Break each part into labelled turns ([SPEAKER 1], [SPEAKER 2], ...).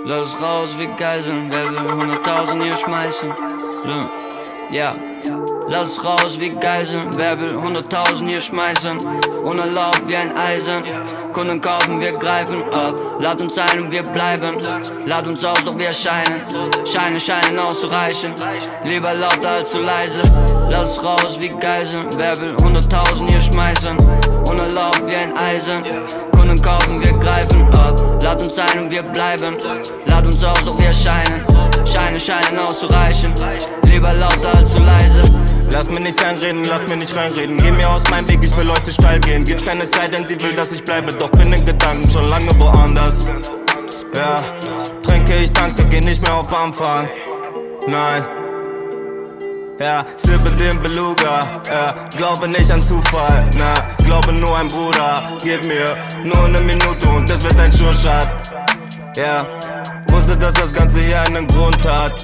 [SPEAKER 1] Lass es raus wie Geiseln, wer will 100.000 hier schmeißen? Ja, lass es raus wie Geiseln, wer will 100.000 hier schmeißen? Unerlaubt wie ein Eisen, Kunden kaufen, wir greifen ab. Lad uns ein und wir bleiben, lad uns aus, doch wir scheinen. Scheine scheinen auszureichen, lieber lauter als zu leise. Lass es raus wie Geiseln, wer will 100.000 hier schmeißen? Unerlaubt wie ein Eisen, Kunden kaufen, wir greifen ab. Lad uns ein und wir bleiben, lad uns aus, doch wir scheinen. Scheine scheinen auszureichen, lieber lauter als zu leise.
[SPEAKER 2] Lass mir nichts einreden, lass mir nicht reinreden. Geh mir aus meinem Weg, ich will heute steil gehen. Gib keine Zeit, denn sie will, dass ich bleibe. Doch bin in Gedanken schon lange woanders. Ja, trinke, ich tanke, geh nicht mehr auf Anfang. Nein. Ja, sippe den Beluga. Ja, glaube nicht an Zufall. Na, glaube nur ein Bruder. Gib mir nur eine Minute und es wird ein Sure-Shot. Ja, wusste, dass das Ganze hier einen Grund hat.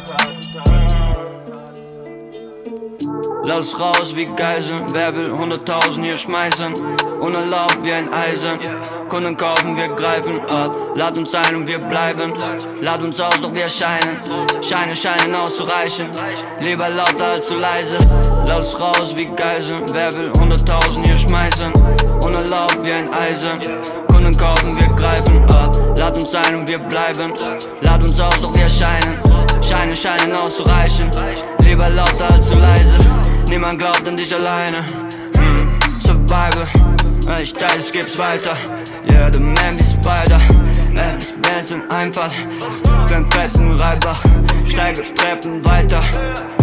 [SPEAKER 1] Lass es raus wie Geiseln, wer will 100.000 hier schmeißen? Unerlaubt wie ein Eisen, Kunden kaufen, wir greifen ab. Lad uns ein und wir bleiben, lad uns aus, doch wir scheinen. Scheine scheinen auszureichen, lieber lauter als zu leise. Lass es raus wie Geiseln, wer will 100.000 hier schmeißen? Unerlaubt wie ein Eisen, Kunden kaufen, wir greifen ab. Lad uns ein und wir bleiben, lad uns aus, doch wir scheinen. Scheine scheinen auszureichen, lieber lauter als zu leise. Niemand glaubt an dich alleine, Survival, ich teile, es gibt's weiter. Yeah, the man wie Spider, bis Bands im Einfall. Für einen fetten Reibach, steige Treppen weiter.